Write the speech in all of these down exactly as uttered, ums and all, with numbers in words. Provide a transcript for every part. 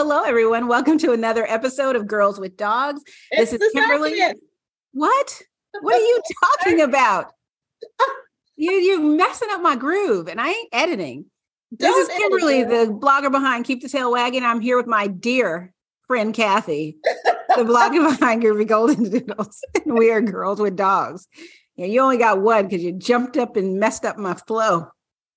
hello, everyone. Welcome to another episode of Girls with Dogs. It's this is Kimberly. second. What? What are you talking about? You, you're messing up my groove, and I ain't editing. This Don't is Kimberly, edit. the blogger behind Keep the Tail Wagging. I'm here with my dear friend, Kathy, the blogger behind Groovy Golden Doodles. And we are Girls with Dogs. Yeah, you only got one because you jumped up and messed up my flow.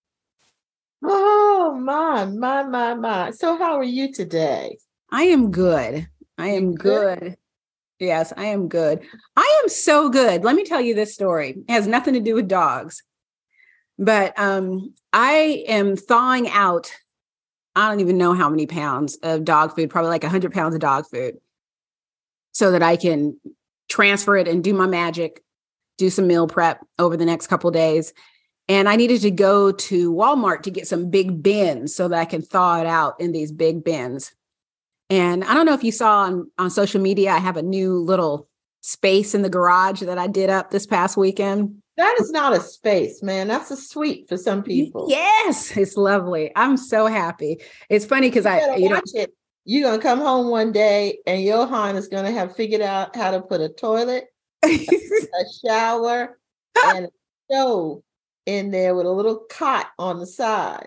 Oh, my, my, my, my. So how are you today? I am good. I am good? good. Yes, I am good. I am so good. Let me tell you this story. It has nothing to do with dogs. But um, I am thawing out, I don't even know how many pounds of dog food, probably like one hundred pounds of dog food, so that I can transfer it and do my magic, do some meal prep over the next couple of days. And I needed to go to Walmart to get some big bins so that I can thaw it out in these big bins. And I don't know if you saw on, on social media, I have a new little space in the garage that I did up this past weekend. That is not a space, man. That's a suite for some people. Yes, it's lovely. I'm so happy. It's funny because I, you know, it. You're going to come home one day and Johan is going to have figured out how to put a toilet, a shower, and a stove in there with a little cot on the side.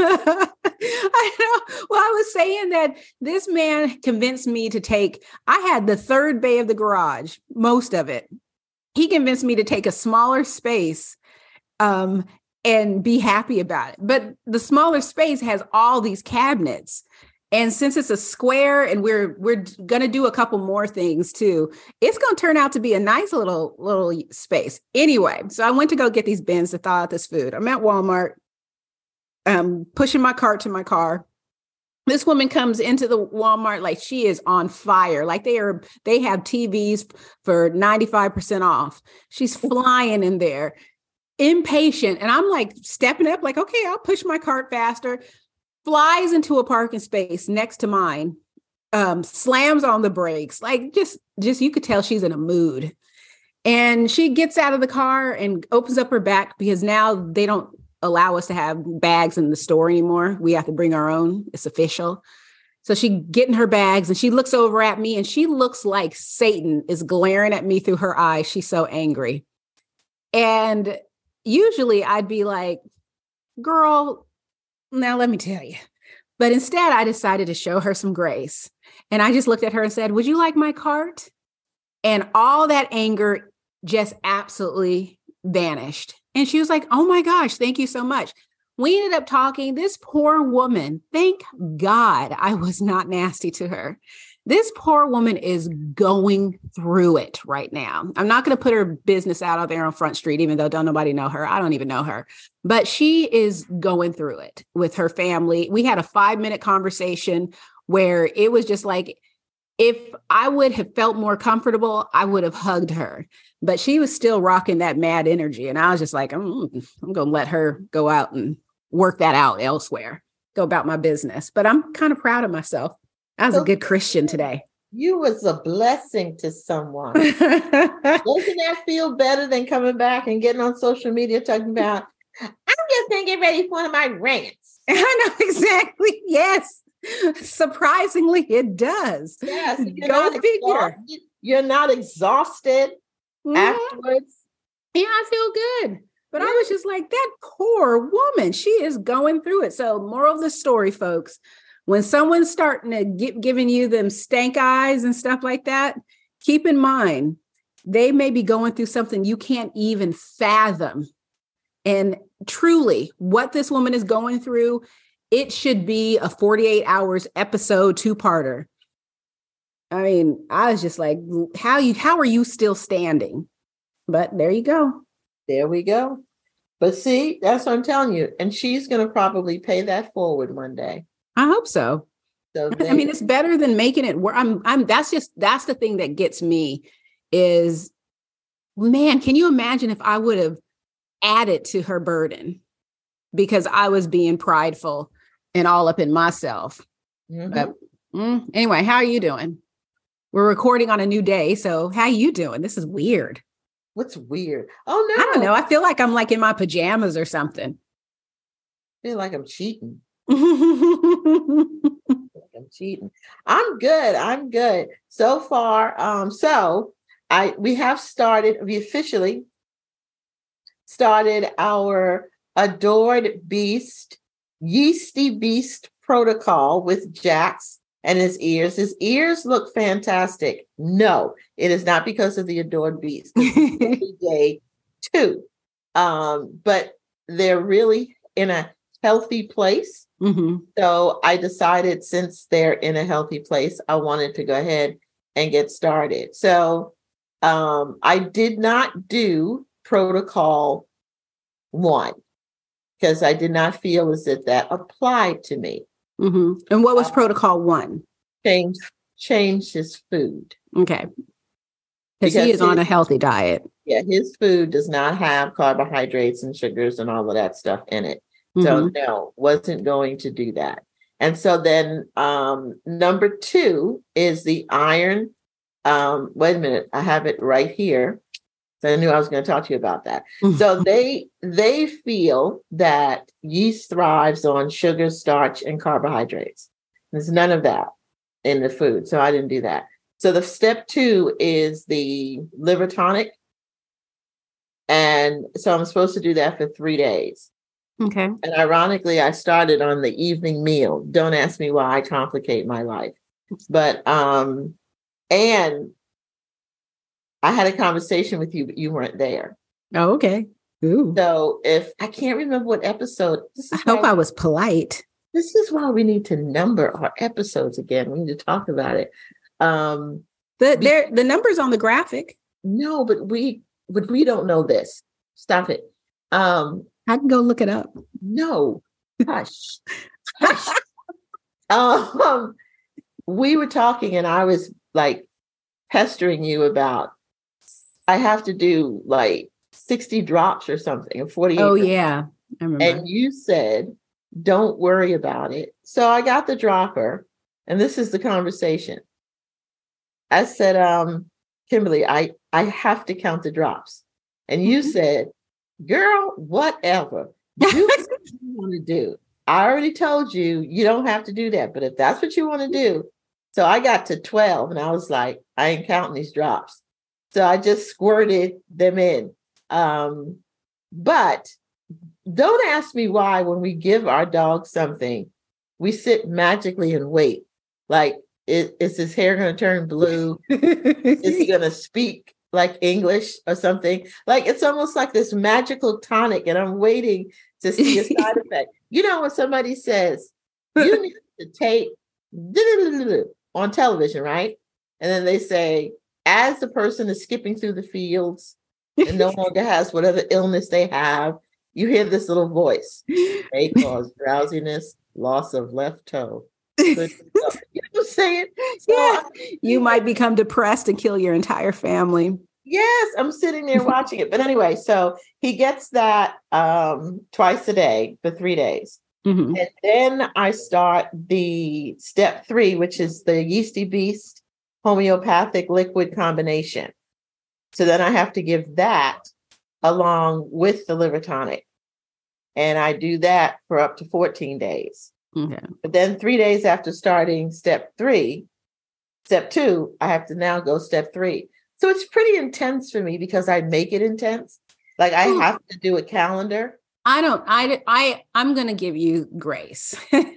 I know. Well, I was saying that this man convinced me to take, I had the third bay of the garage, most of it. He convinced me to take a smaller space um, and be happy about it. But the smaller space has all these cabinets. And since it's a square and we're we're going to do a couple more things too, it's going to turn out to be a nice little little space. Anyway, so I went to go get these bins to thaw out this food. I'm at Walmart, um, pushing my cart to my car. This woman comes into the Walmart like she is on fire. Like they are, they have T Vs for ninety-five percent off. She's flying in there, impatient. And I'm like stepping up like, okay, I'll push my cart faster. Flies into a parking space next to mine, um, slams on the brakes. Like just, just, you could tell she's in a mood. And she gets out of the car and opens up her back because now they don't allow us to have bags in the store anymore. We have to bring our own. It's official. So she getting her bags and she looks over at me and she looks like Satan is glaring at me through her eyes. She's so angry. And usually I'd be like, girl, now let me tell you. But instead, I decided to show her some grace. And I just looked at her and said, would you like my cart? And all that anger just absolutely vanished. And she was like, oh my gosh, thank you so much. We ended up talking. This poor woman, thank God I was not nasty to her. This poor woman is going through it right now. I'm not going to put her business out out there on Front Street, even though don't nobody know her. I don't even know her, but she is going through it with her family. We had a five minute conversation where it was just like, if I would have felt more comfortable, I would have hugged her, but she was still rocking that mad energy. And I was just like, I'm, I'm going to let her go out and work that out elsewhere, go about my business. But I'm kind of proud of myself. I was so, a good Christian today. You was a blessing to someone. Doesn't that feel better than coming back and getting on social media talking about, I'm just going to get ready for one of my rants. I know exactly. Yes. Surprisingly, it does. Yes. Go figure. You're not exhausted mm-hmm. afterwards. Yeah, I feel good. But yeah. I was just like, that poor woman, she is going through it. So moral of the story, folks, when someone's starting to get giving you them stank eyes and stuff like that, keep in mind, they may be going through something you can't even fathom. And truly, what this woman is going through, it should be a forty-eight hours episode two-parter. I mean, I was just like, how you how are you still standing? But there you go. There we go. But see, that's what I'm telling you. And she's going to probably pay that forward one day. I hope so. So I mean, it's better than making it work. I'm, I'm, that's just, that's the thing that gets me is, man, can you imagine if I would have added to her burden because I was being prideful and all up in myself. Mm-hmm. But mm, anyway, how are you doing? We're recording on a new day. So how are you doing? This is weird. What's weird? Oh, no. I don't know. I feel like I'm like in my pajamas or something. I feel like I'm cheating. like I'm cheating. I'm good. I'm good. So far, um, so I we have started, we officially started our Adored Beast, Yeasty Beast protocol with Jax and his ears. His ears look fantastic. No, it is not because of the Adored Beast. It's day two. Um, but they're really in a healthy place. Mm-hmm. So I decided, since they're in a healthy place, I wanted to go ahead and get started. So um, I did not do protocol one because I did not feel as if that applied to me. Mm-hmm. And what was uh, protocol one? Change, change his food. Okay. Because he is his, on a healthy diet. Yeah, his food does not have carbohydrates and sugars and all of that stuff in it. Mm-hmm. So no, wasn't going to do that. And so then um, number two is the iron. Um, wait a minute, I have it right here. So I knew I was going to talk to you about that. Mm-hmm. So they they feel that yeast thrives on sugar, starch, and carbohydrates. There's none of that in the food. So I didn't do that. So the step two is the liver tonic. And so I'm supposed to do that for three days. Okay. And ironically, I started on the evening meal. Don't ask me why I complicate my life. But, um, and I had a conversation with you, but you weren't there. Oh, okay. Ooh. So if I can't remember what episode. This is I hope I was polite. This is why we need to number our episodes again. We need to talk about it. Um, the there the numbers on the graphic. No, but we but we don't know this. Stop it. Um, I can go look it up. No, hush, hush. um, we were talking, and I was like pestering you about. I have to do like sixty drops or something, or forty-eight. Oh yeah, I remember. And you said, "Don't worry about it." So I got the dropper, and this is the conversation. I said, um, Kimberly, I, I have to count the drops. And you mm-hmm. said, girl, whatever. Do what you want to do. I already told you, you don't have to do that. But if that's what you want to do. So I got to twelve and I was like, I ain't counting these drops. So I just squirted them in. Um, but don't ask me why when we give our dog something, we sit magically and wait. Like, Is, is his hair going to turn blue? Is he going to speak like English or something? Like, it's almost like this magical tonic, and I'm waiting to see a side effect. You know, when somebody says, you need to take on television, right? And then they say, as the person is skipping through the fields and no longer has whatever illness they have, you hear this little voice. They cause drowsiness, loss of left toe. You know what I'm saying? So yeah. You might become depressed and kill your entire family. Yes, I'm sitting there watching it. But anyway, so he gets that um, twice a day for three days. Mm-hmm. And then I start the step three, which is the Yeasty Beast homeopathic liquid combination. So then I have to give that along with the liver tonic. And I do that for up to fourteen days. Okay. But then three days after starting step three, step two, I have to now go step three. So it's pretty intense for me because I make it intense. Like I Ooh. have to do a calendar. I don't, I, I, I'm going to give you grace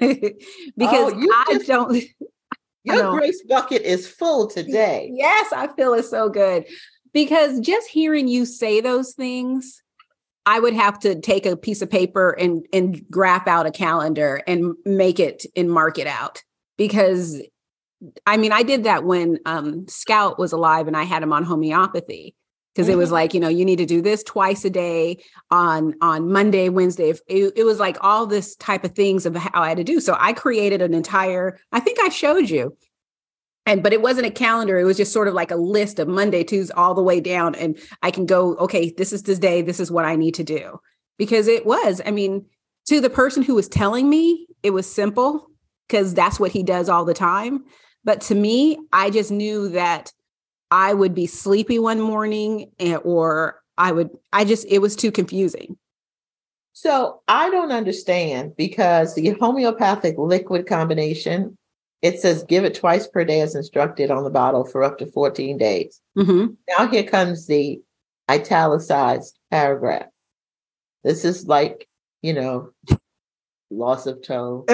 because oh, I just, don't. Your I don't. grace bucket is full today. Yes, I feel it so good because just hearing you say those things, I would have to take a piece of paper and, and graph out a calendar and make it and mark it out because I mean, I did that when um, Scout was alive and I had him on homeopathy because mm-hmm. it was like, you know, you need to do this twice a day on, on Monday, Wednesday. It, it was like all this type of things of how I had to do. So I created an entire, I think I showed you. And, but it wasn't a calendar. It was just sort of like a list of Monday, Tuesday, all the way down. And I can go, okay, this is this day. This is what I need to do. Because it was, I mean, to the person who was telling me, it was simple because that's what he does all the time. But to me, I just knew that I would be sleepy one morning and, or I would, I just, it was too confusing. So I don't understand because the homeopathic liquid combination it says give it twice per day as instructed on the bottle for up to fourteen days. Mm-hmm. Now here comes the italicized paragraph. This is like, you know, loss of toe.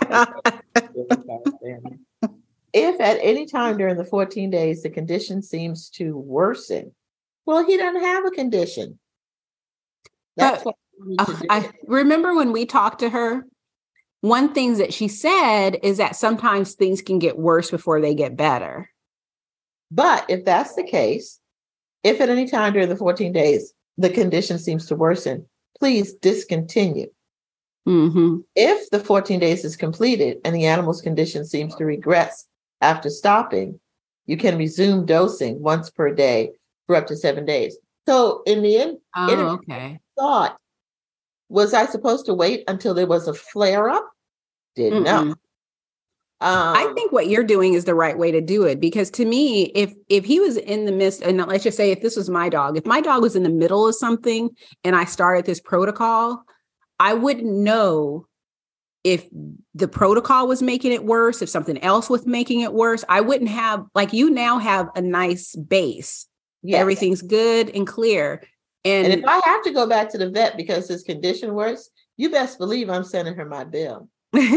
If at any time during the fourteen days the condition seems to worsen, well, he doesn't have a condition. That's Uh, what we need to uh, do. I remember when we talked to her, one thing that she said is that sometimes things can get worse before they get better. But if that's the case, if at any time during the fourteen days the condition seems to worsen, please discontinue. Mm-hmm. If the fourteen days is completed and the animal's condition seems to regress after stopping, you can resume dosing once per day for up to seven days. So in the end, Oh, okay. I thought, was I supposed to wait until there was a flare up? Didn't know. Mm-mm. Um, I think what you're doing is the right way to do it, because to me, if if he was in the midst, and let's just say if this was my dog, if my dog was in the middle of something and I started this protocol, I wouldn't know if the protocol was making it worse, if something else was making it worse. I wouldn't have, like, you now have a nice base. yes. Everything's good and clear. And, And if I have to go back to the vet because his condition worse, you best believe I'm sending her my bill.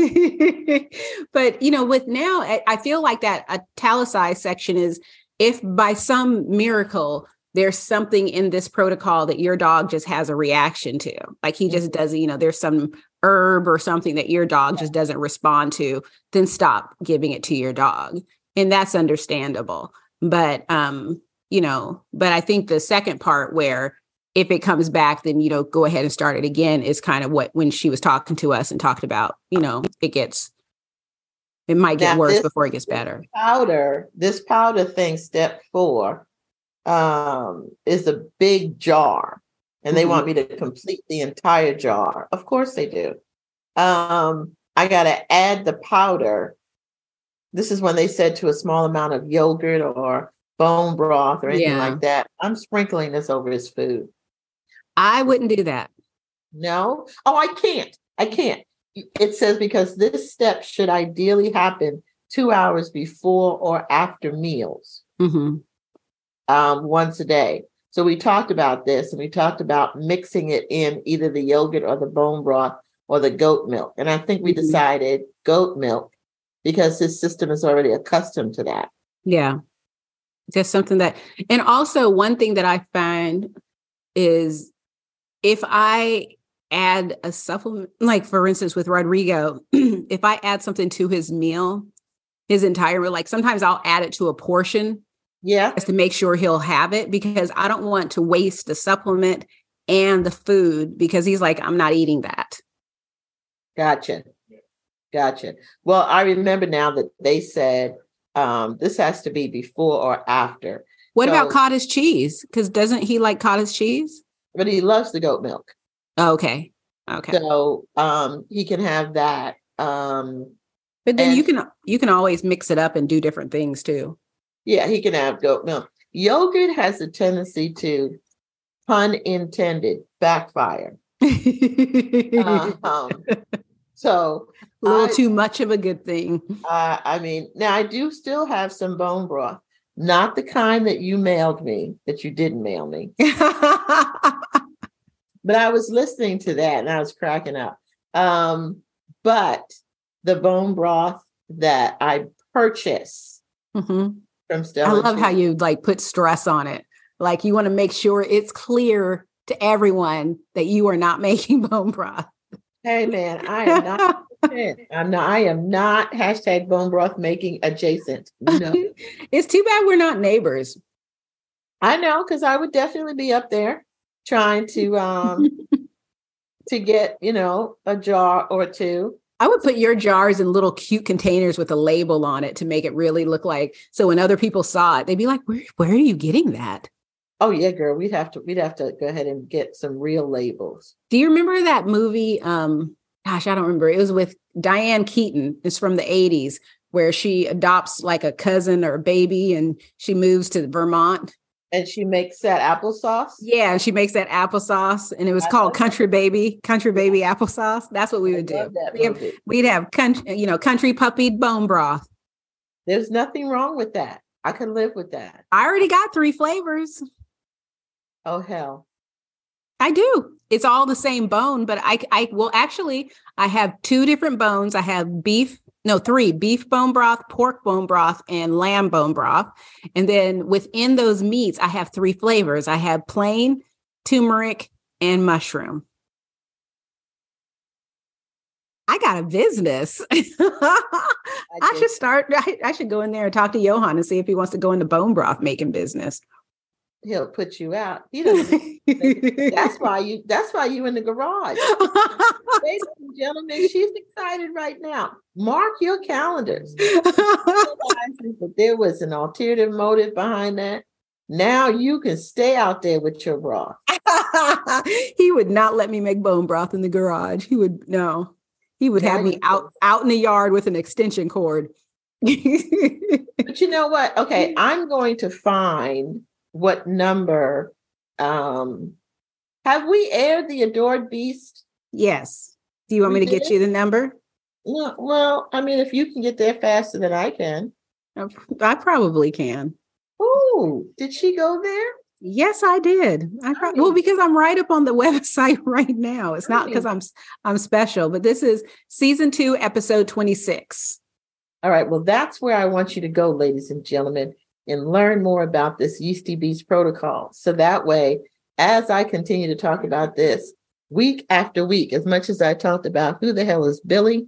but, you know, with now, I, I feel like that italicized section is if by some miracle, there's something in this protocol that your dog just has a reaction to, like he just doesn't, you know, there's some herb or something that your dog just doesn't respond to, then stop giving it to your dog. And that's understandable. But, um, you know, but I think the second part where if it comes back, then, you know, go ahead and start it again is kind of what, when she was talking to us and talked about, you know, it gets, it might get Now, worse this- before it gets better. Powder, this powder thing, step four, um, is a big jar. And they Mhm. want me to complete the entire jar. Of course they do. Um, I got to add the powder. This is when they said to a small amount of yogurt or bone broth or anything Yeah. like that. I'm sprinkling this over his food. I wouldn't do that. No? Oh, I can't. I can't. It says because this step should ideally happen two hours before or after meals, Mm-hmm. um, once a day. So we talked about this, and we talked about mixing it in either the yogurt or the bone broth or the goat milk. And I think we Mhm. decided decided goat milk because his system is already accustomed to that. Yeah. Just something that, and also one thing that I find is if I add a supplement, like for instance, with Rodrigo, if I add something to his meal, his entire meal, like sometimes I'll add it to a portion Yeah. just to make sure he'll have it, because I don't want to waste the supplement and the food, because he's like, I'm not eating that. Gotcha. Gotcha. Well, I remember now that they said um, this has to be before or after. What So- about cottage cheese? Because doesn't he like cottage cheese? But he loves the goat milk. Oh, okay. Okay. So um, he can have that. Um, But then and- you can you can always mix it up and do different things too. yeah, he can have goat milk. Yogurt has a tendency to, pun intended, backfire. Uh, um, so A little I- too much of a good thing. Uh, I mean, now I do still have some bone broth, not the kind that you mailed me, that you didn't mail me, but I was listening to that and I was cracking up. Um, but the bone broth that I purchased Mhm. from I Stella, love how Cheese- you like put stress on it. Like you want to make sure it's clear to everyone that you are not making bone broth. Hey man, I am not. I'm not. I am not hashtag bone broth making adjacent. No, It's too bad we're not neighbors. I know, because I would definitely be up there trying to um to get, you know, a jar or two. I would put your jars in little cute containers with a label on it to make it really look like, so when other people saw it, they'd be like, where, where are you getting that? Oh yeah, girl, we'd have to we'd have to go ahead and get some real labels. Do you remember that movie? Um, gosh, I don't remember. It was with Diane Keaton. It's from the eighties, where she adopts like a cousin or a baby and she moves to Vermont. And she makes that applesauce. Yeah, and she makes that applesauce, and it was I called love Country Baby, Country Baby applesauce. That's what we would I do. love that We have- movie. We'd have country, you know, country puppy bone broth. There's nothing wrong with that. I can live with that. I already got three flavors. Oh, hell. I do. It's all the same bone, but I, I, well, actually, I have two different bones. I have beef, no, three, beef bone broth, pork bone broth, and lamb bone broth. And then within those meats, I have three flavors. I have plain, turmeric, and mushroom. I got a business. I, I should start. I, I should go in there and talk to Johan and see if he wants to go into bone broth making business. He'll put you out. You know, that's why you. That's why you in the garage, ladies and gentlemen. She's excited right now. Mark your calendars. But there was an ulterior motive behind that. Now you can stay out there with your broth. He would not let me make bone broth in the garage. He would no. He would have me out, out in the yard with an extension cord. But you know what? Okay, I'm going to find what number. Um, have we aired The Adored Beast? Yes. Do you want we me to did? Get you the number? No, well, I mean, if you can get there faster than I can. I probably can. Oh, did she go there? Yes, I did. I pro- well, because I'm right up on the website right now. It's not because I'm I'm special, but this is season two, episode twenty-six. All right. Well, that's where I want you to go, ladies and gentlemen, and learn more about this Yeasty Beast protocol. So that way, as I continue to talk about this week after week, as much as I talked about who the hell is Billy,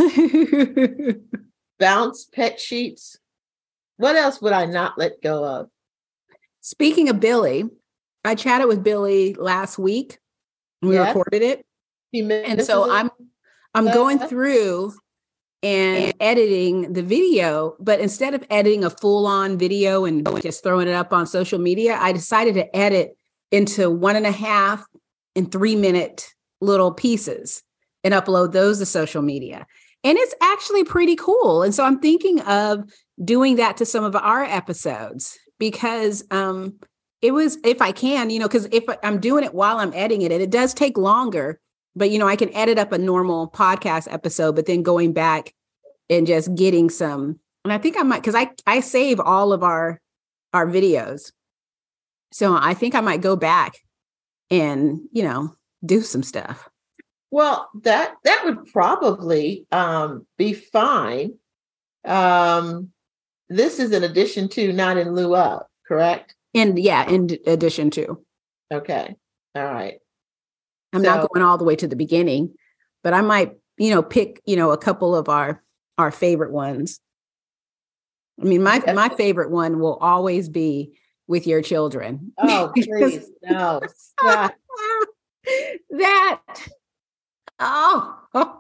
Bounce, Pet Sheets, what else would I not let go of? Speaking of Billy, I chatted with Billy last week. We yes. recorded it. And so it. I'm I'm uh, going through and editing the video, but instead of editing a full-on video and just throwing it up on social media, I decided to edit into one and a half and three minute little pieces and upload those to social media. And it's actually pretty cool. And so I'm thinking of doing that to some of our episodes. Because um, it was, if I can, you know, because if I'm doing it while I'm editing it, and it does take longer, but, you know, I can edit up a normal podcast episode, but then going back and just getting some, and I think I might, because I, I save all of our, our videos. So I think I might go back and, you know, do some stuff. Well, that, that would probably um, be fine. Um This is in addition to, not in lieu of, correct? And yeah, in addition to. Okay. All right. I'm so, not going all the way to the beginning, but I might, you know, pick, you know, a couple of our, our favorite ones. I mean, my, my favorite one will always be with your children. Oh, please. No. Stop. That. Oh.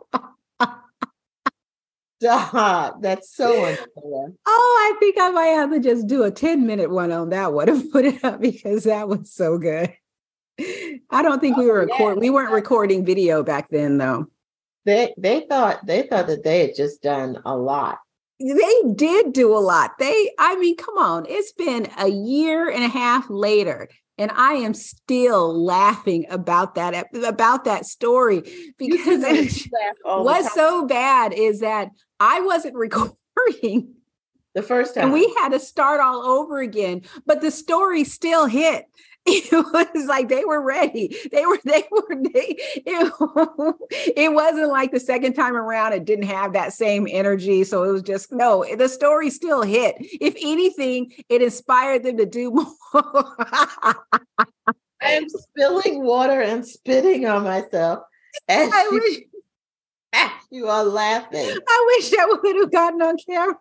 Stop. That's so unfair. Oh, I think I might have to just do a ten minute one on that one and put it up because that was so good. I don't think oh, we were recording. Yeah. We weren't recording video back then, though. They they thought they thought that they had just done a lot. They did do a lot. They, I mean, come on. It's been a year and a half later, and I am still laughing about that about that story because what's so bad is that I wasn't recording the first time, and we had to start all over again. But the story still hit. It was like they were ready. They were, they were, they, it, it wasn't like the second time around, it didn't have that same energy. So it was just, no, the story still hit. If anything, it inspired them to do more. I am spilling water and spitting on myself. As I you, wish, as you are laughing. I wish I would have gotten on camera.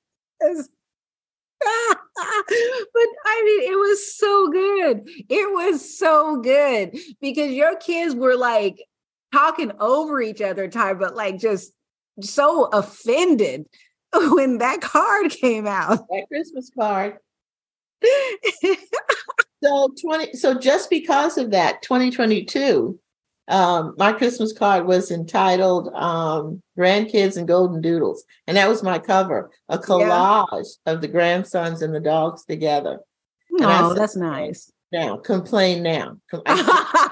But I mean, it was so good. It was so good because your kids were like talking over each other time, but like just so offended when that card came out. That Christmas card. so twenty so just because of that, twenty twenty-two, um, my Christmas card was entitled um, Grandkids and Golden Doodles. And that was my cover, a collage yeah. of the grandsons and the dogs together. Oh, that's nice. Now, complain now.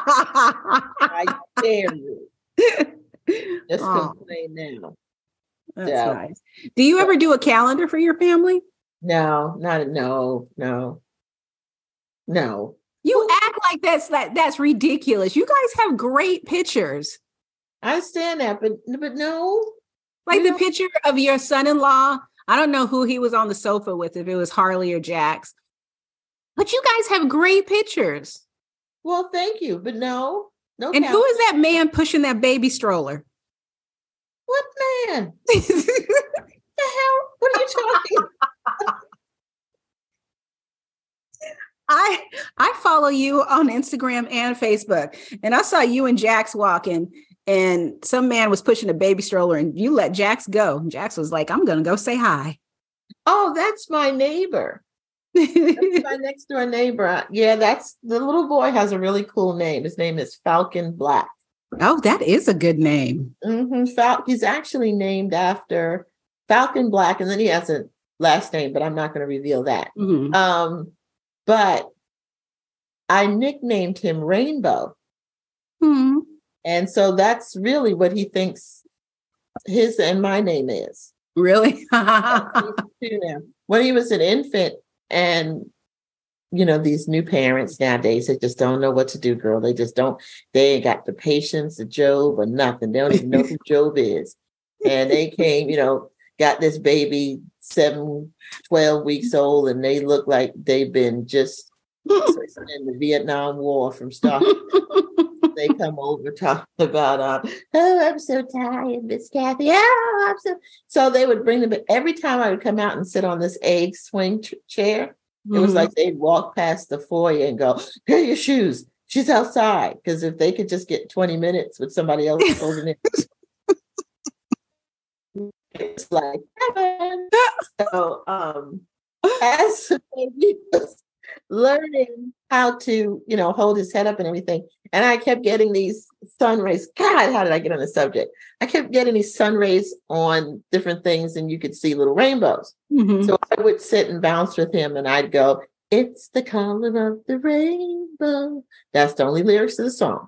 I, I dare you. Just oh. complain now. That's So, nice. Do you ever do a calendar for your family? no, not no, no, no. You act like that's like that's ridiculous. You guys have great pictures. I understand that, but but no. Like You the know, picture of your son-in-law. I don't know who he was on the sofa with, if it was Harley or Jax. But you guys have great pictures. well, thank you, but no, no. And who calendar. is that man pushing that baby stroller? What man? The hell? What are you talking? I I follow you on Instagram and Facebook, and I saw you and Jax walking, and some man was pushing a baby stroller, and you let Jax go. Jax was like, "I'm gonna go say hi." Oh, that's my neighbor. That's my next door neighbor. Yeah, that's the little boy has a really cool name. His name is Falcon Black. Oh, that is a good name. Mm-hmm. Fal- he's actually named after Falcon Black, and then he has a last name, but I'm not going to reveal that. Mm-hmm. Um, but I nicknamed him Rainbow. Mm-hmm. And so that's really what he thinks his and my name is. Really? When he was an infant, and you know, these new parents nowadays, they just don't know what to do, girl. They just don't, they ain't got the patience of Job or nothing. They don't even know who Job is. And they came, you know, got this baby seven, twelve weeks old, and they look like they've been just in the Vietnam War from start. They come over talking about, uh, oh, I'm so tired, Miss Kathy. Oh, I'm so. So they would bring them. Every time I would come out and sit on this egg swing t- chair, it was mm-hmm. like they'd walk past the foyer and go, "Here are your shoes. She's outside." Because if they could just get twenty minutes with somebody else holding it, it's like heaven. So, um, as the baby was learning how to, you know, hold his head up and everything. And I kept getting these sun rays. God, how did I get on the subject? I kept getting these sun rays on different things, and you could see little rainbows. Mm-hmm. So I would sit and bounce with him, and I'd go, "It's the color of the rainbow." That's the only lyrics to the song.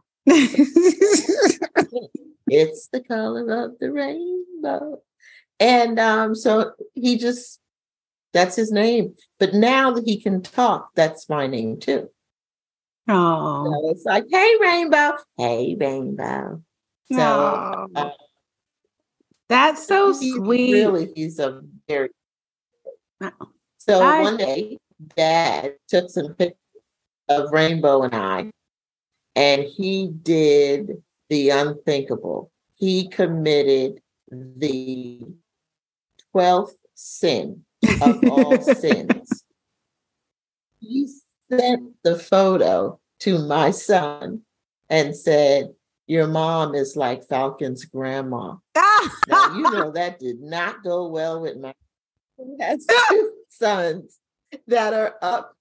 It's the color of the rainbow. And um, so he just, that's his name. But now that he can talk, that's my name too. Oh, so it's like, "Hey, Rainbow. Hey, Rainbow." So oh. uh, That's so he, sweet. Really, he's a very. Oh. So I... one day, Dad took some pictures of Rainbow and I, and he did the unthinkable. He committed the twelfth sin of all sins. He sent the photo to my son and said, "Your mom is like Falcon's grandma." Now, you know, that did not go well with my he has two sons that are up.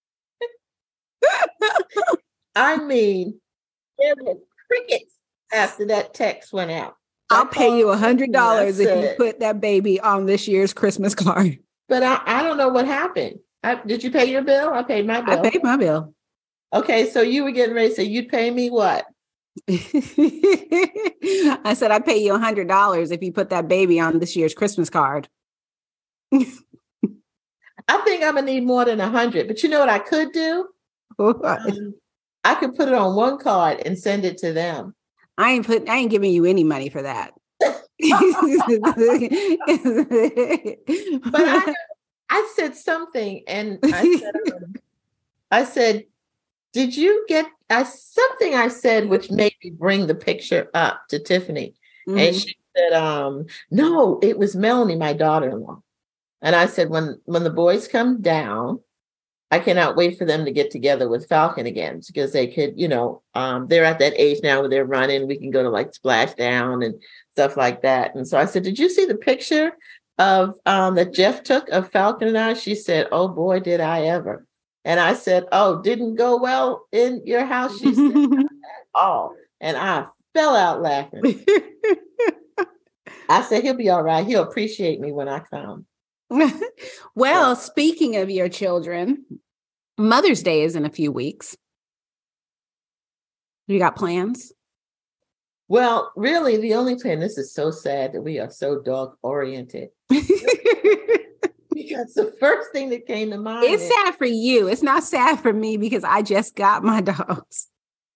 I mean, there were crickets after that text went out. I'll pay you a hundred dollars if you put that baby on this year's Christmas card. But I, I don't know what happened. I, did you pay your bill? I paid my bill. I paid my bill. Okay, so you were getting ready to say you'd pay me what? I said I'd pay you a hundred dollars if you put that baby on this year's Christmas card. I think I'm gonna need more than a hundred. But you know what I could do? Um, I could put it on one card and send it to them. I ain't put. I ain't giving you any money for that. But I, I said something, and I said, um, I said, "Did you get?" I something I said which made me bring the picture up to Tiffany, mm-hmm. and she said, "Um, no, it was Melanie, my daughter-in-law." And I said, "When when the boys come down, I cannot wait for them to get together with Falcon again, because they could, you know, um, they're at that age now where they're running. We can go to like Splashdown and stuff like that." And so I said, "Did you see the picture of um, that Jeff took of Falcon and I?" She said, "Oh boy, did I ever." And I said, "Oh, didn't go well in your house?" She said, "Not at all." And I fell out laughing. I said, "He'll be all right. He'll appreciate me when I come." Well, speaking of your children, Mother's Day is in a few weeks. You got plans? Well, really, the only plan, this is so sad that we are so dog oriented. Because the first thing that came to mind It's is, sad for you. It's not sad for me because I just got my dogs.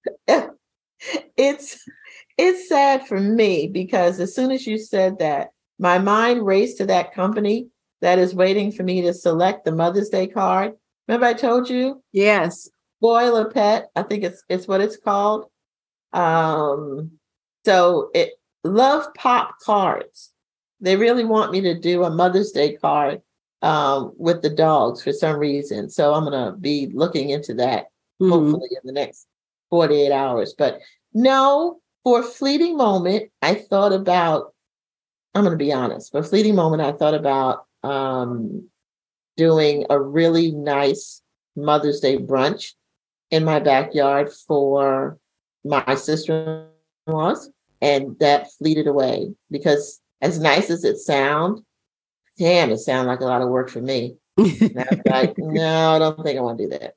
it's it's sad for me because as soon as you said that, my mind raced to that company that is waiting for me to select the Mother's Day card. Remember I told you? Yes. Spoil a Pet, I think it's it's what it's called. Um, so it Love Pop cards. They really want me to do a Mother's Day card um, with the dogs for some reason. So I'm going to be looking into that mm-hmm. hopefully in the next forty-eight hours. But no, for a fleeting moment, I thought about, I'm going to be honest, for a fleeting moment, I thought about um, doing a really nice Mother's Day brunch in my backyard for my sister-in-laws. And that fleeted away because as nice as it sounds, damn, it sounded like a lot of work for me. And I was like, no, I don't think I want to do that.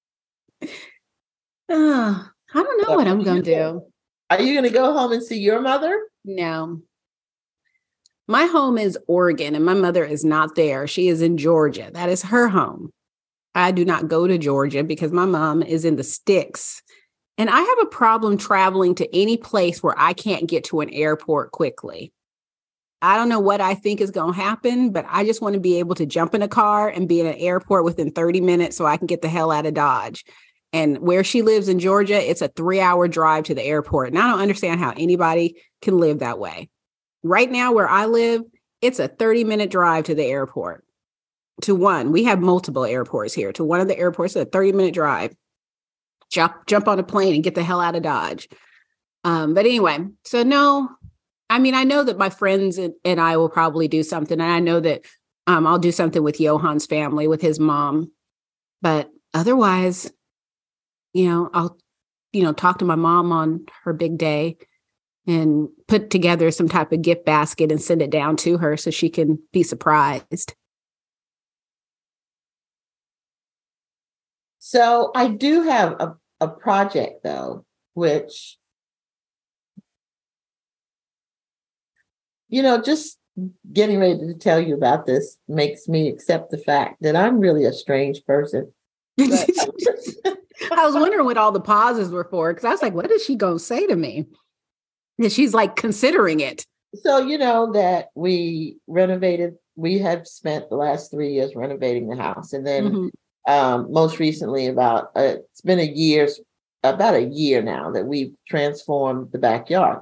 Uh, I don't know so what I'm going to do. Are you going to go home and see your mother? No. My home is Oregon and my mother is not there. She is in Georgia. That is her home. I do not go to Georgia because my mom is in the sticks. And I have a problem traveling to any place where I can't get to an airport quickly. I don't know what I think is going to happen, but I just want to be able to jump in a car and be in an airport within thirty minutes so I can get the hell out of Dodge. And where she lives in Georgia, it's a three hour drive to the airport. And I don't understand how anybody can live that way. Right now where I live, it's a thirty minute drive to the airport. To one, we have multiple airports here. To one of the airports, it's a thirty minute drive. Jump, jump on a plane and get the hell out of Dodge. Um, but anyway, so no, I mean, I know that my friends and, and I will probably do something. And I know that um, I'll do something with Johan's family, with his mom. But otherwise, you know, I'll, you know, talk to my mom on her big day and put together some type of gift basket and send it down to her so she can be surprised. So I do have a, a project, though, which, you know, just getting ready to tell you about this makes me accept the fact that I'm really a strange person. But, I was wondering what all the pauses were for, because I was like, what is she going to say to me? And she's like considering it. So, you know, that we renovated, we have spent the last three years renovating the house. And then mm-hmm. Um, most recently, about uh, it's been a year, about a year now that we've transformed the backyard.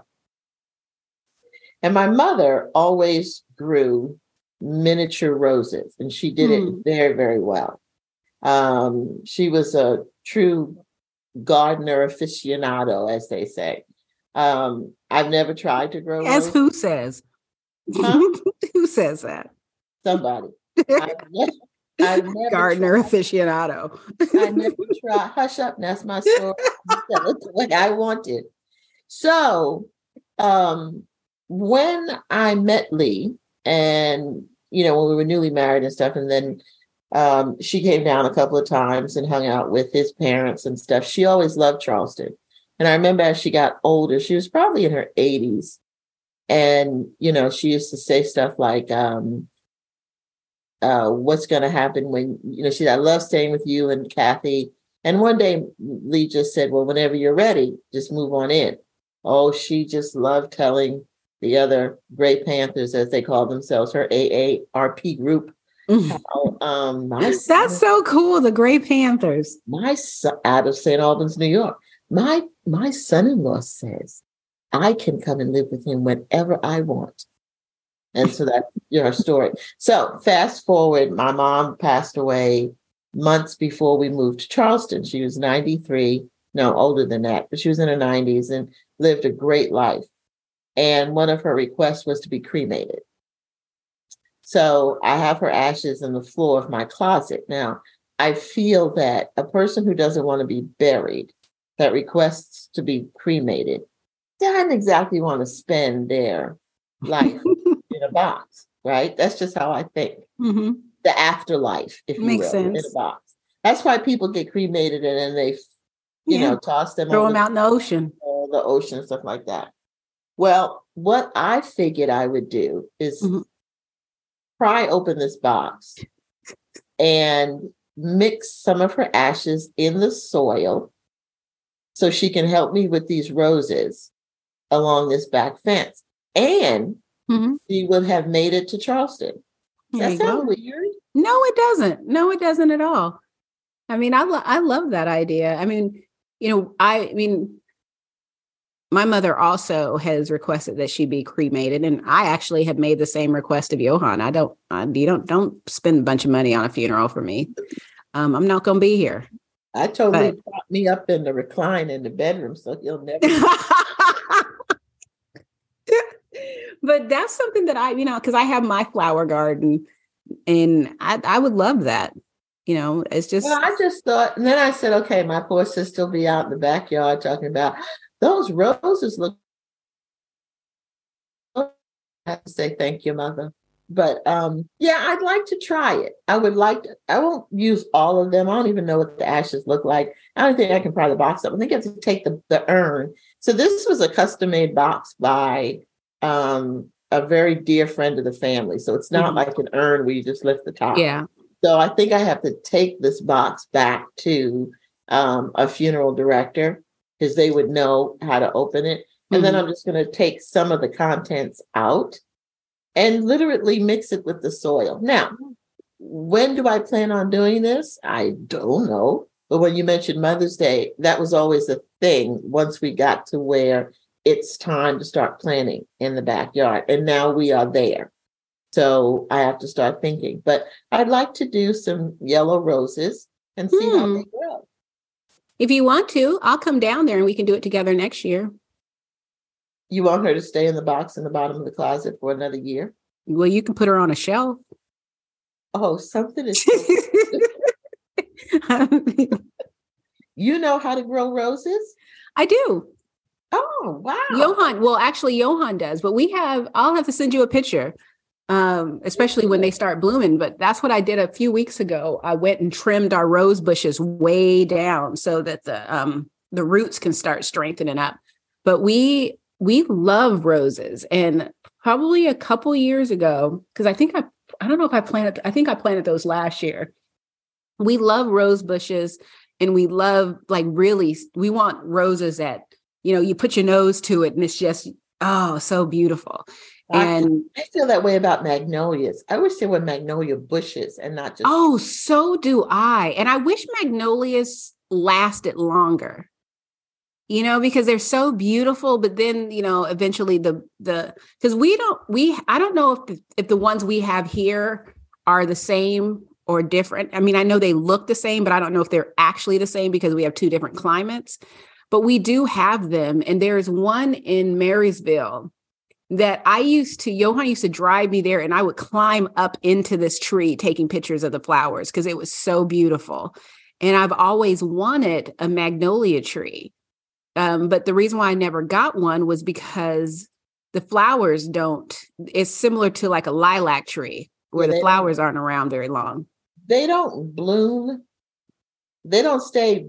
And my mother always grew miniature roses, and she did mm. it very, very well. Um, she was a true gardener aficionado, as they say. Um, I've never tried to grow As roses. Who says? Huh? Who says that? Somebody. I've never, I've never Gardener tried. aficionado. I never tried. Hush up. That's my story. Tell it the way I wanted. So um, when I met Lee, and, you know, when we were newly married and stuff, and then um, she came down a couple of times and hung out with his parents and stuff. She always loved Charleston. And I remember as she got older, she was probably in her eighties. And, you know, she used to say stuff like, um, Uh, what's going to happen when, you know, she said, I love staying with you and Kathy. And one day Lee just said, well, whenever you're ready, just move on in. Oh, she just loved telling the other Gray Panthers, as they call themselves, her A A R P group. How, um, my That's son, so cool. The Gray Panthers. My son, out of Saint Albans, New York. My, my son-in-law says I can come and live with him whenever I want. And so that's your story. So fast forward, my mom passed away months before we moved to Charleston. She was ninety-three, no, older than that, but she was in her nineties and lived a great life. And one of her requests was to be cremated. So I have her ashes in the floor of my closet. Now, I feel that a person who doesn't want to be buried, that requests to be cremated, doesn't exactly want to spend their life in a box, right? That's just how I think. Mm-hmm. The afterlife, if you Makes will, sense. in a box. That's why people get cremated and then they, you yeah. know, toss them, throw them out in the ocean, the ocean and stuff like that. Well, what I figured I would do is Mhm. pry open this box and mix some of her ashes in the soil so she can help me with these roses along this back fence. And Mhm. she would have made it to Charleston. Does There that you sound go. weird? No, it doesn't. No, it doesn't at all. I mean, I, lo- I love that idea. I mean, you know, I, I mean, my mother also has requested that she be cremated, and I actually have made the same request of Johan. I don't, I, you don't, don't spend a bunch of money on a funeral for me. Um, I'm not going to be here. I told him But he propped me up in the recline in the bedroom, so he'll never. but that's something that I, you know, because I have my flower garden, and I, I would love that. You know, it's just. Well, I just thought, and then I said, okay, my poor sister will be out in the backyard talking about those roses look. I have to say thank you, mother. But um, yeah, I'd like to try it. I would like to, I won't use all of them. I don't even know what the ashes look like. I don't think I can pry the box up. I think I have to take the, the urn. So this was a custom made box by um, a very dear friend of the family. So it's not Mhm. like an urn where you just lift the top. Yeah. So I think I have to take this box back to um, a funeral director because they would know how to open it. And Mhm. then I'm just going to take some of the contents out and literally mix it with the soil. Now, when do I plan on doing this? I don't know. But when you mentioned Mother's Day, that was always a thing once we got to where it's time to start planting in the backyard. And now we are there. So I have to start thinking. But I'd like to do some yellow roses and see how Hmm. they grow. If you want to, I'll come down there and we can do it together next year. You want her to stay in the box in the bottom of the closet for another year? Well, you can put her on a shelf. Oh, something is. You know how to grow roses? I do. Oh, wow. Johan, well, actually, Johan does, but we have, I'll have to send you a picture, um, especially when they start blooming. But that's what I did a few weeks ago. I went and trimmed our rose bushes way down so that the um, the roots can start strengthening up. But we we love roses, and probably a couple years ago, because I think I I don't know if I planted, I think I planted those last year. We love rose bushes, and we love, like, really, we want roses that, you know, you put your nose to it and it's just, oh, so beautiful. I, And I feel that way about magnolias. I wish there were magnolia bushes and not just. oh, so do I. And I wish magnolias lasted longer, you know, because they're so beautiful. But then, you know, eventually the, the, because we don't, we, I don't know if the, if the ones we have here are the same or different. I mean, I know they look the same, but I don't know if they're actually the same because we have two different climates. But we do have them. And there's one in Marysville that I used to, Johan used to drive me there, and I would climb up into this tree taking pictures of the flowers because it was so beautiful. And I've always wanted a magnolia tree. Um, but the reason why I never got one was because the flowers don't, it's similar to like a lilac tree where Yeah, the they flowers don't- aren't around very long. They don't bloom. They don't stay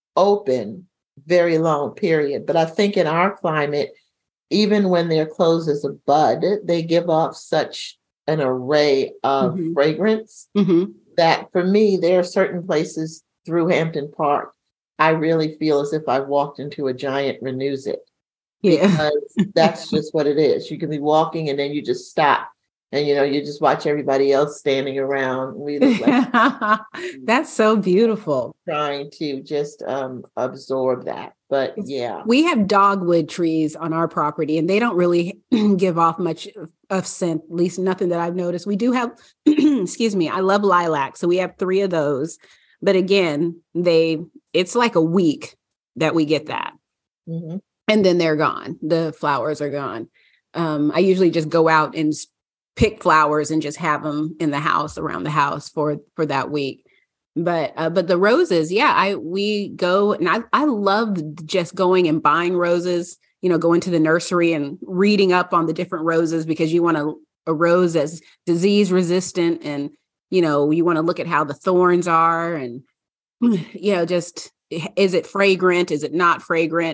open very long, period. But I think in our climate, even when they're closed as a bud, they give off such an array of Mhm. fragrance Mm-hmm. that for me, there are certain places through Hampton Park, I really feel as if I walked into a giant renewsit. Yeah. Because that's just what it is. You can be walking and then you just stop. And, you know, you just watch everybody else standing around. We look like That's so beautiful. trying to just um, absorb that. But yeah. We have dogwood trees on our property, and they don't really give off much of, of scent, at least nothing that I've noticed. We do have, excuse me, I love lilac. So we have three of those. But again, they it's like a week that we get that. Mm-hmm. And then they're gone. The flowers are gone. Um, I usually just go out and pick flowers and just have them in the house, around the house for, for that week. But, uh, but the roses, yeah, I, we go, and I, I love just going and buying roses, you know, going to the nursery and reading up on the different roses, because you want a, a rose that's disease resistant. And, you know, you want to look at how the thorns are, and, you know, just, is it fragrant? Is it not fragrant?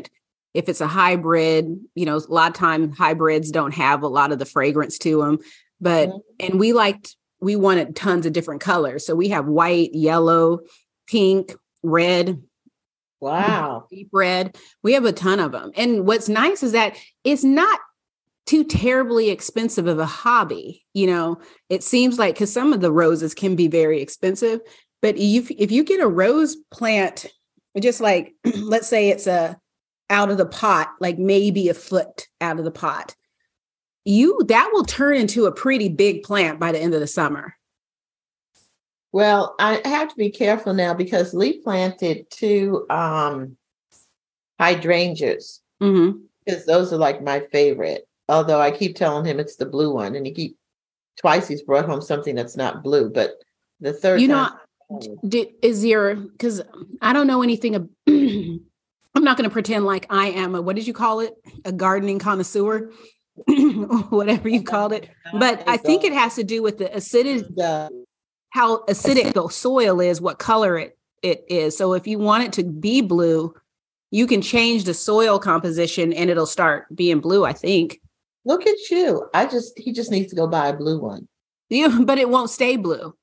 if it's a hybrid, you know, a lot of time hybrids don't have a lot of the fragrance to them, but, mm-hmm. and we liked, we wanted tons of different colors. So we have white, yellow, pink, red. Wow. Deep red. We have a ton of them. And what's nice is that it's not too terribly expensive of a hobby. You know, it seems like, because some of the roses can be very expensive, but if, if you get a rose plant, just like, let's say it's a out of the pot, like maybe a foot out of the pot, you that will turn into a pretty big plant by the end of the summer. Well, I have to be careful now because Lee planted two um, hydrangeas, mm-hmm. because those are like my favorite. Although I keep telling him it's the blue one, and he keep twice he's brought home something that's not blue. But the third you time, know, did, is your because I don't know anything. Of, I'm not going to pretend like I am a, what did you call it? A gardening connoisseur, whatever you called it. But I think it has to do with the acidity, how acidic the soil is, what color it, it is. So if you want it to be blue, you can change the soil composition and it'll start being blue, I think. Look at you. I just, he just needs to go buy a blue one. Yeah, but it won't stay blue.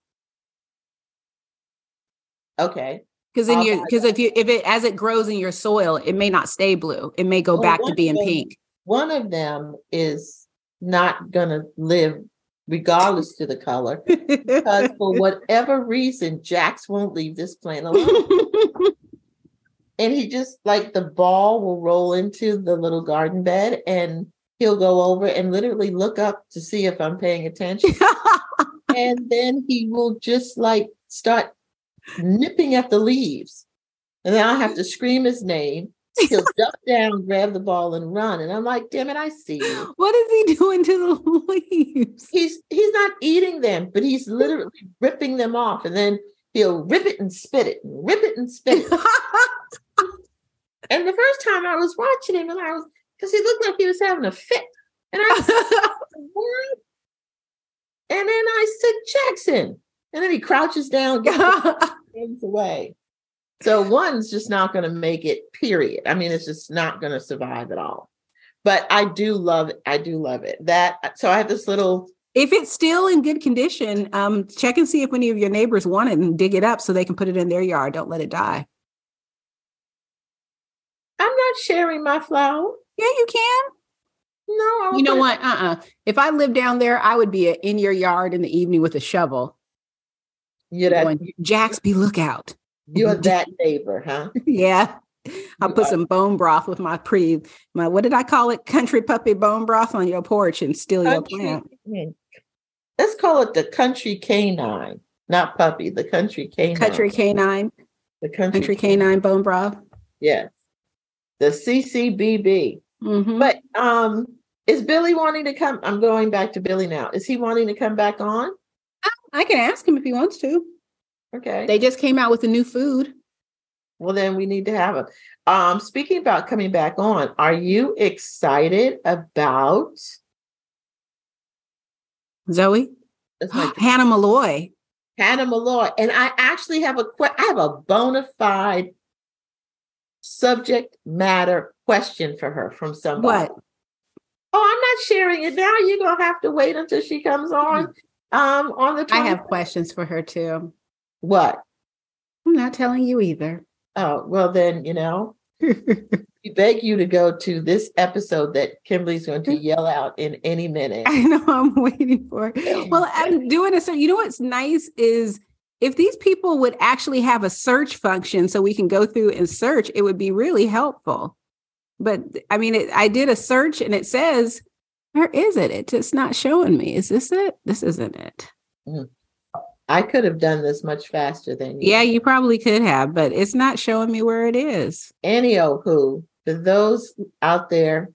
Okay. Because then you, because if you, if it, as it grows in your soil, it may not stay blue. It may go well, back to being them, pink. One of them is not going to live regardless to the color, because for whatever reason, Jax won't leave this plant alone. And he just, like, the ball will roll into the little garden bed and he'll go over and literally look up to see if I'm paying attention. And then he will just like start nipping at the leaves. And then I have to scream his name. He'll jump down, grab the ball and run. And I'm like, damn it, I see you. What is he doing to the leaves? He's he's not eating them, but he's literally ripping them off. And then he'll rip it and spit it, and rip it and spit it. And the first time I was watching him, and I was, because he looked like he was having a fit. And I was what? And then I said, Jackson. And then he crouches down, gets away. So one's just not going to make it, period. I mean, it's just not going to survive at all. But I do love it. I do love it. That, so I have this little. If it's still in good condition, um, check and see if any of your neighbors want it and dig it up so they can put it in their yard. Don't let it die. I'm not sharing my flower. Yeah, you can. No. You know what? Uh-uh. If I lived down there, I would be in your yard in the evening with a shovel. You're that, going, Jax, be lookout. You're that neighbor, huh? Yeah. I'll you put are. some bone broth with my pre, my, what did I call it? Country puppy bone broth on your porch and steal country, your plant. Let's call it the country canine, not puppy, the country canine. Country canine. The country, country canine, canine bone broth. Yes. The C C B B. Mm-hmm. But um, is Billy wanting to come? I'm going back to Billy now. Is he wanting to come back on? I can ask him if he wants to. Okay. They just came out with a new food. Well, then we need to have him. Um, speaking about coming back on, are you excited about Zoe? Hannah Malloy. Hannah Malloy. And I actually have a que- I have a bona fide subject matter question for her from somebody. What? Oh, I'm not sharing it now. You're gonna have to wait until she comes on. Um, on the twenty-fifth. I have questions for her too. What? I'm not telling you either. Oh, well then, you know, we beg you to go to this episode that Kimberly's going to yell out in any minute. I know, I'm waiting for it. Well, I'm doing a search. You know what's nice is if these people would actually have a search function so we can go through and search, it would be really helpful. But I mean, it, I did a search and it says, where is it? It's just not showing me. Is this it? This isn't it. Mm. I could have done this much faster than you. Yeah, you probably could have, but it's not showing me where it is. Anywho, for those out there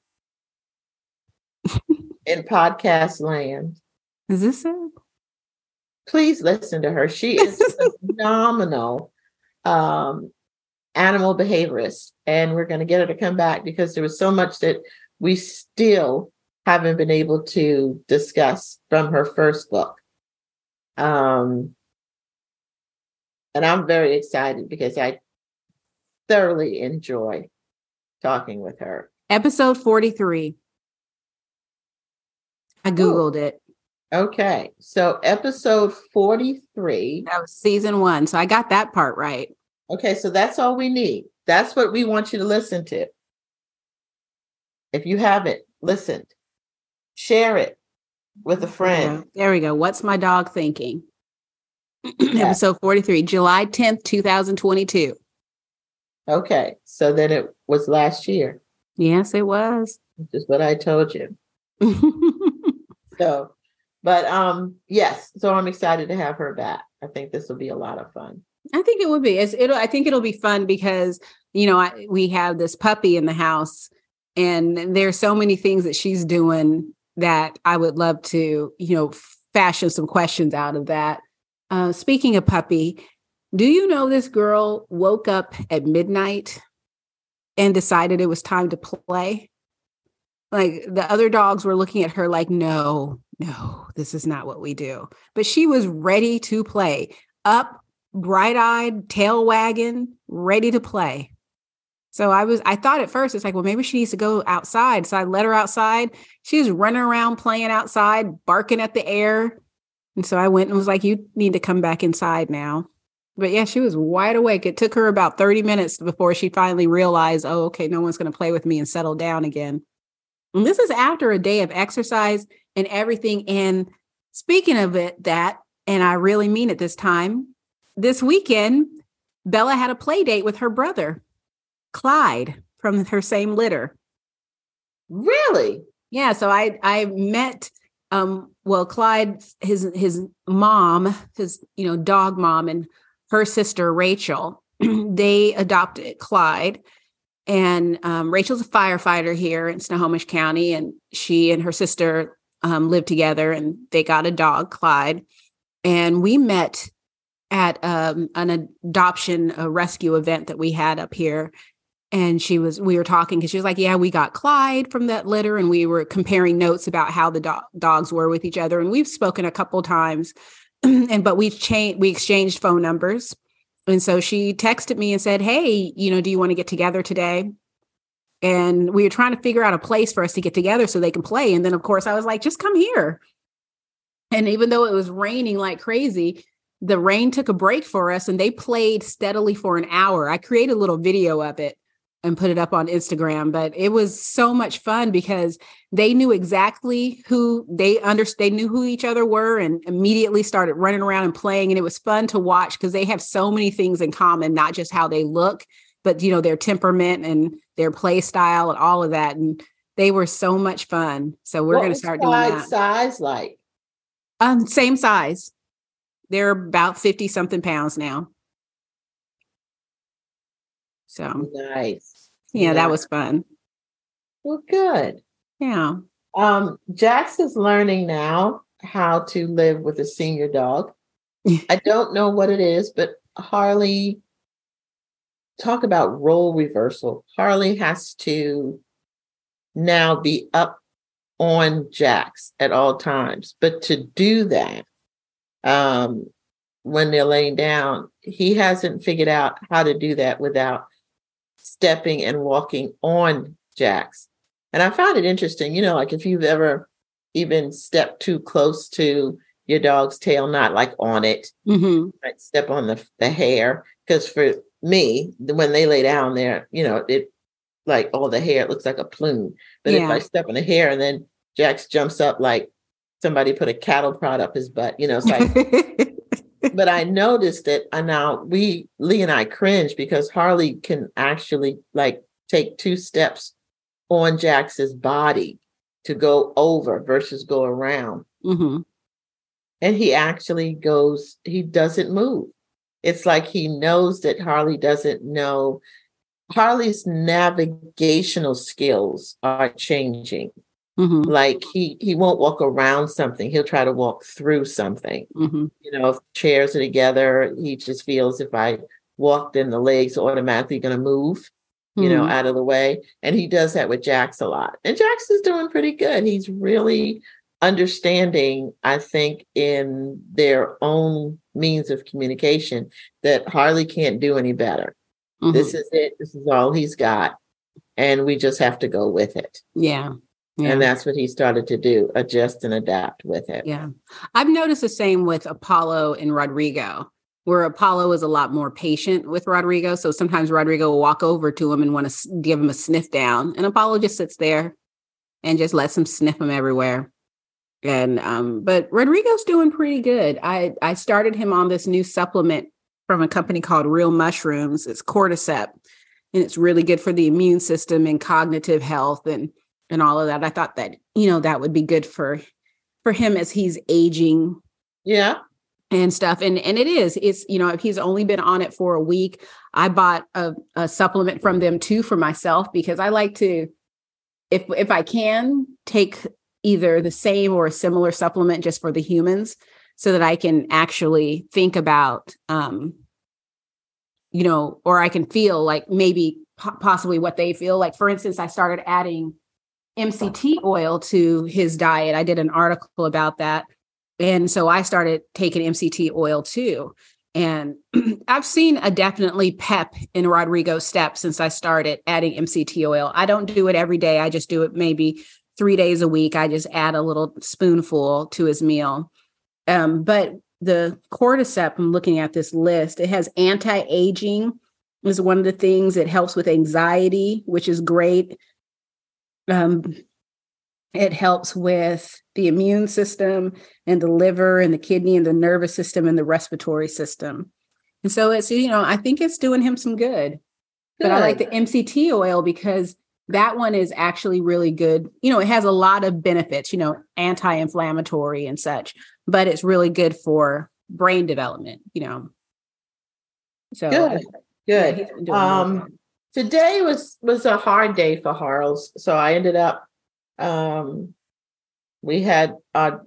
in podcast land. Is this it? Please listen to her. She is a phenomenal um, animal behaviorist. And we're going to get her to come back because there was so much that we still haven't been able to discuss from her first book. Um, and I'm very excited because I thoroughly enjoy talking with her? Episode forty-three. I Googled Ooh. it. Okay. So episode forty-three. That was season one. So I got that part right. Okay. So that's all we need. That's what we want you to listen to. If you haven't listened, share it with a friend. Yeah, there we go. What's my dog thinking? Yeah. Episode forty-three, July tenth, twenty twenty-two. Okay. So then it was last year. Yes, it was. Which is what I told you. So, but um, yes. So I'm excited to have her back. I think this will be a lot of fun. I think it would be. It's, it'll. I think it'll be fun because, you know, I, we have this puppy in the house, and there's so many things that she's doing that I would love to, you know, fashion some questions out of that. Uh, speaking of puppy, do you know this girl woke up at midnight and decided it was time to play? Like the other dogs were looking at her like, no, no, this is not what we do. But she was ready to play, up, bright-eyed, tail wagging, ready to play. So I was, I thought at first, it's like, well, maybe she needs to go outside. So I let her outside. She was running around playing outside, barking at the air. And so I went and was like, you need to come back inside now. But yeah, she was wide awake. It took her about thirty minutes before she finally realized, oh, okay, no one's going to play with me, and settle down again. And this is after a day of exercise and everything. And speaking of it, that, and I really mean it this time, this weekend, Bella had a play date with her brother, Clyde, from her same litter. Really? Yeah. So I, I met, um, well, Clyde, his, his mom, his, you know, dog mom, and her sister, Rachel, they adopted Clyde. And um, Rachel's a firefighter here in Snohomish County, and she and her sister um, live together, and they got a dog, Clyde. And we met at um, an adoption a rescue event that we had up here. And she was, we were talking because she was like, yeah, we got Clyde from that litter. And we were comparing notes about how the do- dogs were with each other. And we've spoken a couple times, and but we've changed, we exchanged phone numbers. And so she texted me and said, hey, you know, do you want to get together today? And we were trying to figure out a place for us to get together so they can play. And then, of course, I was like, just come here. And even though it was raining like crazy, the rain took a break for us, and they played steadily for an hour. I created a little video of it and put it up on Instagram, but it was so much fun because they knew exactly who they understood. They knew who each other were, and immediately started running around and playing. And it was fun to watch because they have so many things in common, not just how they look, but, you know, their temperament and their play style and all of that. And they were so much fun. So we're going to start doing that. Size like? Um, same size. They're about fifty something pounds now. So nice. Yeah, nice. That was fun. Well, good. Yeah. Um, Jax is learning now how to live with a senior dog. I don't know what it is, but Harley, talk about role reversal. Harley has to now be up on Jax at all times. But to do that, um, when they're laying down, he hasn't figured out how to do that without stepping and walking on Jax. And I found it interesting, you know, like if you've ever even stepped too close to your dog's tail, not like on it, mm-hmm. right, step on the, the hair. Because for me, when they lay down there, you know, it like all the hair, it looks like a plume. But yeah. if I step on the hair and then Jax jumps up like somebody put a cattle prod up his butt, you know, it's like... But I noticed it, and now we, Lee and I cringe because Harley can actually like take two steps on Jax's body to go over versus go around. Mm-hmm. And he actually goes, he doesn't move. It's like he knows that Harley doesn't know. Harley's navigational skills are changing. Mm-hmm. Like he he won't walk around something. He'll try to walk through something. Mm-hmm. You know, if chairs are together, he just feels if I walk, then the legs are automatically going to move, you mm-hmm. know, out of the way. And he does that with Jax a lot. And Jax is doing pretty good. He's really understanding, I think, in their own means of communication that Harley can't do any better. Mm-hmm. This is it. This is all he's got. and we just have to go with it. Yeah. Yeah. And that's what he started to do, adjust and adapt with it. Yeah. I've noticed the same with Apollo and Rodrigo, where Apollo is a lot more patient with Rodrigo. So sometimes Rodrigo will walk over to him and want to give him a sniff down, and Apollo just sits there and just lets him sniff him everywhere. And, um, but Rodrigo's doing pretty good. I, I started him on this new supplement from a company called Real Mushrooms. It's cordyceps, and it's really good for the immune system and cognitive health and and all of that. I thought that, you know, that would be good for, for him as he's aging. Yeah. And stuff. And, and it is, it's, you know, if he's only been on it for a week, I bought a, a supplement from them too, for myself, because I like to, if, if I can take either the same or a similar supplement just for the humans, so that I can actually think about, um, you know, or I can feel like maybe po- possibly what they feel like. For instance, I started adding M C T oil to his diet. I did an article about that. And so I started taking M C T oil too. And I've seen a definitely pep in Rodrigo's step since I started adding M C T oil. I don't do it every day. I just do it maybe three days a week. I just add a little spoonful to his meal. Um, but the cordyceps, I'm looking at this list, it has anti-aging is one of the things. It helps with anxiety, which is great. Um, it helps with the immune system and the liver and the kidney and the nervous system and the respiratory system. And so it's, you know, I think it's doing him some good. good. But I like the M C T oil because that one is actually really good. You know, it has a lot of benefits, you know, anti-inflammatory and such, but it's really good for brain development, you know. So good, good. Yeah, he's um, good. Today was was a hard day for Harles, so I ended up. Um, we had our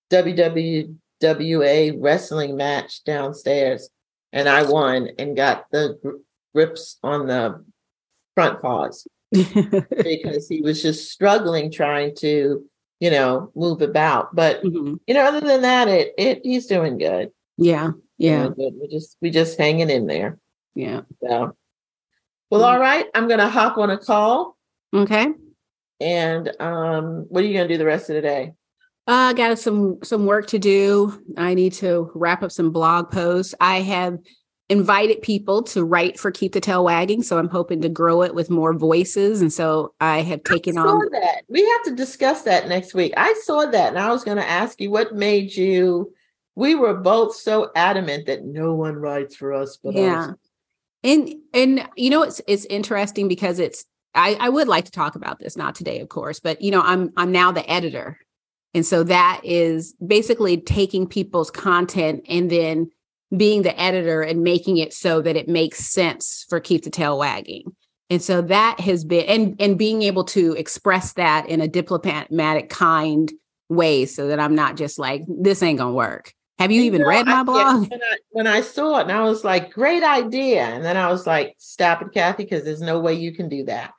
W W A wrestling match downstairs, and I won and got the gr- grips on the front paws because he was just struggling trying to, you know, move about. But mm-hmm. you know, other than that, it it he's doing good. Yeah, yeah. Good. We just we just hanging in there. Yeah. So. Well, all right. I'm going to hop on a call. Okay. And um, what are you going to do the rest of the day? I uh, got some some work to do. I need to wrap up some blog posts. I have invited people to write for Keep the Tail Wagging, so I'm hoping to grow it with more voices. And so I have taken I saw on that. We have to discuss that next week. I saw that, and I was going to ask you what made you. We were both so adamant that no one writes for us, but yeah. us. And, and, you know, it's, it's interesting because it's, I, I would like to talk about this, not today, of course, but, you know, I'm, I'm now the editor. And so that is basically taking people's content and then being the editor and making it so that it makes sense for Keep the Tail Wagging. And so that has been, and, and being able to express that in a diplomatic, kind way so that I'm not just like, this ain't gonna work. Have you, you even know, read my I, blog? Yeah, when, I, when I saw it, and I was like, great idea. And then I was like, stop it, Kathy, because there's no way you can do that.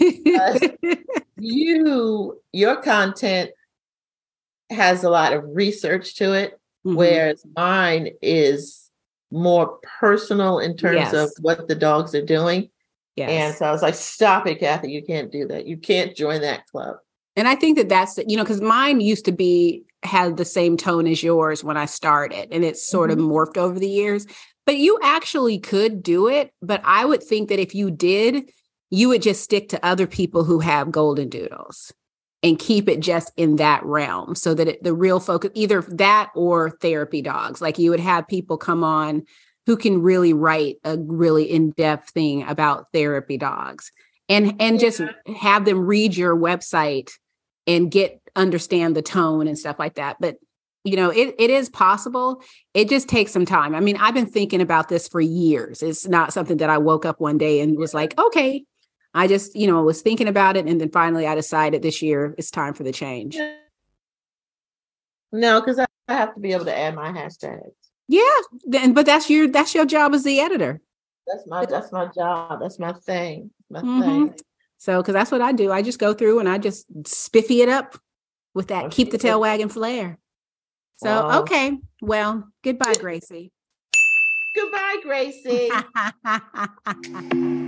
you, your content has a lot of research to it, mm-hmm. whereas mine is more personal in terms yes. of what the dogs are doing. Yes. And so I was like, stop it, Kathy. You can't do that. You can't join that club. And I think that that's, you know, because mine used to be, had the same tone as yours when I started, and it's sort mm-hmm. of morphed over the years. But you actually could do it. But I would think that if you did, you would just stick to other people who have golden doodles and keep it just in that realm so that it, the real focus, either that or therapy dogs, like you would have people come on who can really write a really in-depth thing about therapy dogs and, and yeah. just have them read your website and get, understand the tone and stuff like that. But, you know, it, it is possible. It just takes some time. I mean, I've been thinking about this for years. It's not something that I woke up one day and was like, okay, I just, you know, was thinking about it. And then finally I decided this year it's time for the change. No, because I have to be able to add my hashtags. Yeah. Then, but that's your, that's your job as the editor. That's my, that's my job. That's my thing. My mm-hmm. thing. So, because that's what I do. I just go through and I just spiffy it up with that Keep the Tail Wagging flair. So, wow. Okay. Well, goodbye, Gracie. Goodbye, Gracie.